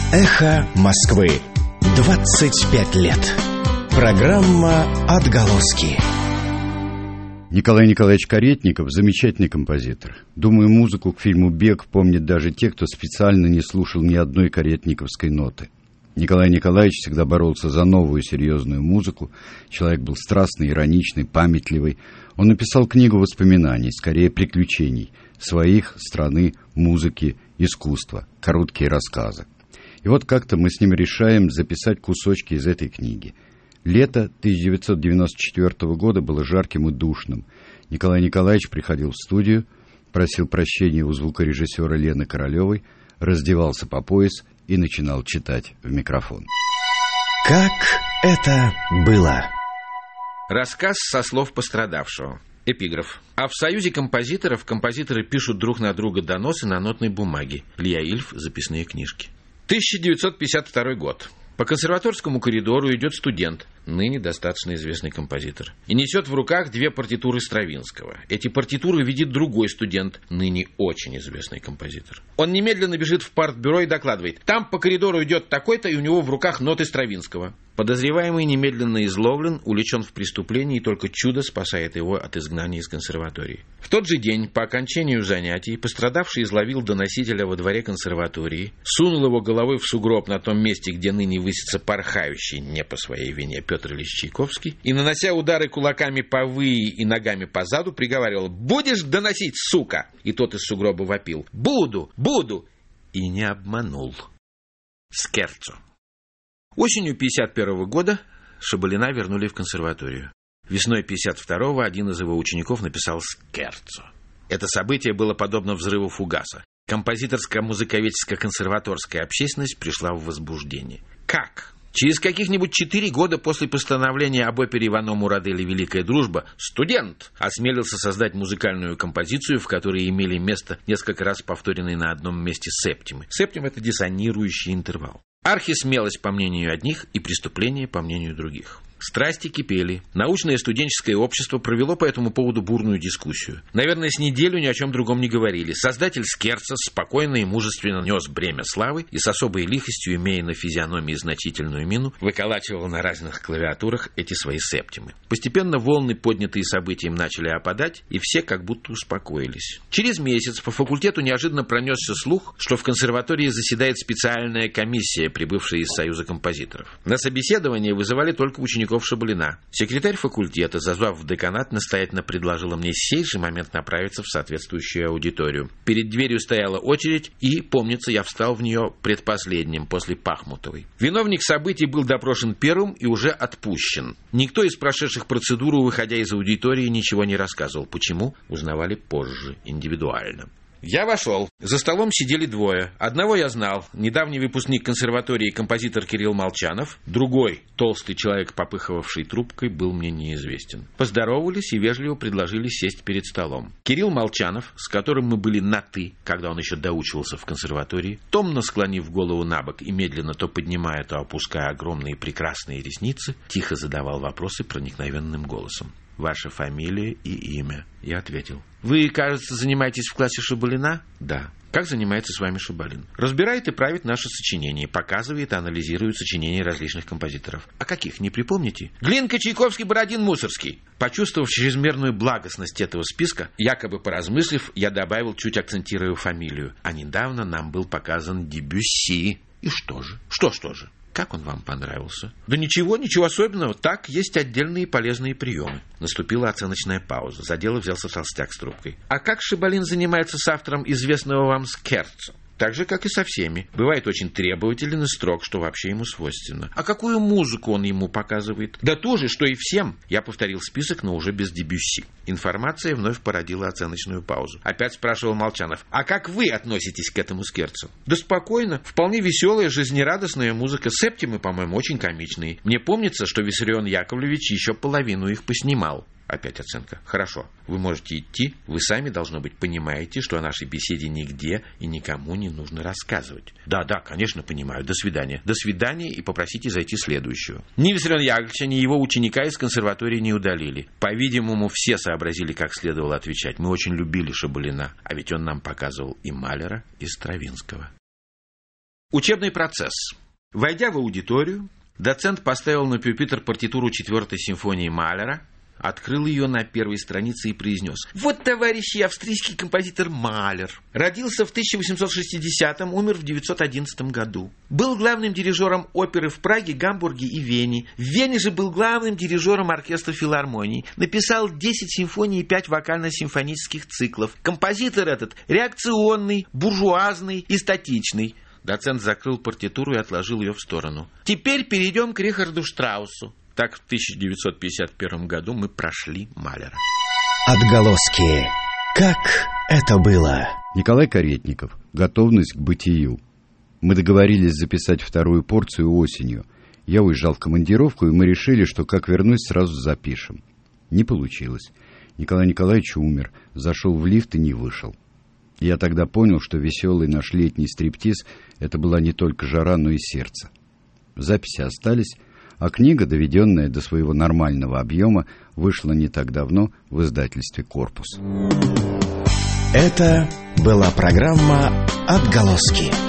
Эхо Москвы. 25 лет. Программа «Отголоски». Николай Николаевич Каретников – замечательный композитор. Думаю, музыку к фильму «Бег» помнят даже те, кто специально не слушал ни одной каретниковской ноты. Николай Николаевич всегда боролся за новую серьезную музыку. Человек был страстный, ироничный, памятливый. Он написал книгу воспоминаний, скорее приключений, своих, страны, музыки, искусства, короткие рассказы. И вот как-то мы с ним решаем записать кусочки из этой книги. Лето 1994 года было жарким и душным. Николай Николаевич приходил в студию, просил прощения у звукорежиссера Лены Королевой, раздевался по пояс и начинал читать в микрофон. Как это было? Рассказ со слов пострадавшего. Эпиграф. А в союзе композиторов композиторы пишут друг на друга доносы на нотной бумаге. Илья Ильф. Записные книжки. 1952 год. По консерваторскому коридору идет студент, ныне достаточно известный композитор, и несет в руках две партитуры Стравинского. Эти партитуры видит другой студент, ныне очень известный композитор. Он немедленно бежит в партбюро и докладывает: там по коридору идет такой-то, и у него в руках ноты Стравинского. Подозреваемый немедленно изловлен, уличен в преступлении, и только чудо спасает его от изгнания из консерватории. В тот же день, по окончанию занятий, пострадавший изловил доносителя во дворе консерватории, сунул его головой в сугроб на том месте, где ныне высится порхающий, не по своей вине, Петр Ильич Чайковский, и, нанося удары кулаками по выи и ногами по заду, приговаривал: «Будешь доносить, сука?» И тот из сугроба вопил: «Буду, буду!» И не обманул. Скерцо. Осенью 1951 года Шабалина вернули в консерваторию. Весной 1952 один из его учеников написал «Скерцо». Это событие было подобно взрыву фугаса. Композиторско-музыковедческо-консерваторская общественность пришла в возбуждение. Как? Через каких-нибудь 4 года после постановления об опере Ивано Мурадели «Великая дружба» студент осмелился создать музыкальную композицию, в которой имели место несколько раз повторенные на одном месте септимы. Септим — это диссонирующий интервал. Архисмелость, по мнению одних, и преступление, по мнению других. Страсти кипели. Научное студенческое общество провело по этому поводу бурную дискуссию. Наверное, с неделю ни о чем другом не говорили. Создатель Скерцо спокойно и мужественно нес бремя славы и с особой лихостью, имея на физиономии значительную мину, выколачивал на разных клавиатурах эти свои септимы. Постепенно волны, поднятые событием, начали опадать, и все как будто успокоились. Через месяц по факультету неожиданно пронесся слух, что в консерватории заседает специальная комиссия, прибывшая из Союза композиторов. На собеседование вызывали только учеников Шабалина. Секретарь факультета, зазвав в деканат, настоятельно предложила мне сей же момент направиться в соответствующую аудиторию. Перед дверью стояла очередь, и, помнится, я встал в нее предпоследним, после Пахмутовой. Виновник событий был допрошен первым и уже отпущен. Никто из прошедших процедуру, выходя из аудитории, ничего не рассказывал. Почему? Узнавали позже, индивидуально. Я вошел. За столом сидели двое. Одного я знал. Недавний выпускник консерватории композитор Кирилл Молчанов. Другой, толстый человек, попыхивавший трубкой, был мне неизвестен. Поздоровались и вежливо предложили сесть перед столом. Кирилл Молчанов, с которым мы были на «ты», когда он еще доучивался в консерватории, томно склонив голову набок и медленно то поднимая, то опуская огромные прекрасные ресницы, тихо задавал вопросы проникновенным голосом. «Ваша фамилия и имя?» Я ответил. «Вы, кажется, занимаетесь в классе Шабалина?» «Да». «Как занимается с вами Шабалин?» «Разбирает и правит наши сочинения, показывает и анализирует сочинения различных композиторов». «А каких, не припомните?» «Глинка, Чайковский, Бородин, Мусорский». Почувствовав чрезмерную благостность этого списка, якобы поразмыслив, я добавил, чуть акцентируя фамилию: «А недавно нам был показан Дебюсси». «И что же?» «Что же?» «Как он вам понравился?» «Да ничего особенного. Так, есть отдельные полезные приемы». Наступила оценочная пауза. За дело взялся толстяк с трубкой. «А как Шабалин занимается с автором известного вам Скерцо?» «Так же, как и со всеми. Бывает очень требователен и строг, что вообще ему свойственно». «А какую музыку он ему показывает?» «Да то же, что и всем». Я повторил список, но уже без Дебюсси. Информация вновь породила оценочную паузу. Опять спрашивал Молчанов: «А как вы относитесь к этому Скерцо?» «Да спокойно. Вполне веселая, жизнерадостная музыка. Септимы, по-моему, очень комичные. Мне помнится, что Виссарион Яковлевич еще половину их поснимал». Опять оценка. «Хорошо. Вы можете идти. Вы сами, должно быть, понимаете, что о нашей беседе нигде и никому не нужно рассказывать». «Да, конечно, понимаю. До свидания». «До свидания, и попросите зайти следующего». Ни Виссариона Яковлевича, ни его ученика из консерватории не удалили. По-видимому, все сообразили, как следовало отвечать. Мы очень любили Шабалина, а ведь он нам показывал и Малера, и Стравинского. Учебный процесс. Войдя в аудиторию, доцент поставил на пюпитр партитуру 4-й симфонии Малера, открыл ее на первой странице и произнес: «Вот, товарищи, австрийский композитор Малер. Родился в 1860-м, умер в 911 году. Был главным дирижером оперы в Праге, Гамбурге и Вене. В Вене же был главным дирижером оркестра филармонии. Написал 10 симфоний и 5 вокально-симфонических циклов. Композитор этот реакционный, буржуазный и статичный». Доцент закрыл партитуру и отложил ее в сторону. «Теперь перейдем к Рихарду Штраусу». Так в 1951 году мы прошли Малера. Отголоски. Как это было? Николай Каретников. Готовность к бытию. Мы договорились записать вторую порцию осенью. Я уезжал в командировку, и мы решили, что как вернусь, сразу запишем. Не получилось. Николай Николаевич умер, зашел в лифт и не вышел. Я тогда понял, что веселый наш летний стриптиз — это была не только жара, но и сердце. Записи остались, а книга, доведенная до своего нормального объема, вышла не так давно в издательстве «Корпус». Это была программа «Отголоски».